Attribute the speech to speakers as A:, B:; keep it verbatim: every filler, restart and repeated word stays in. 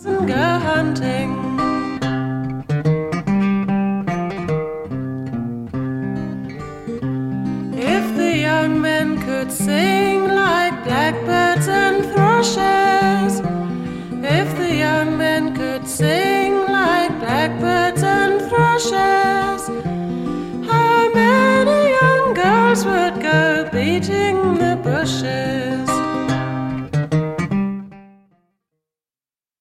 A: and go hunting. If the young men could sing like blackbirds and thrushes, if the young men could sing like blackbirds and thrushes, how many young girls would go beating the bushes?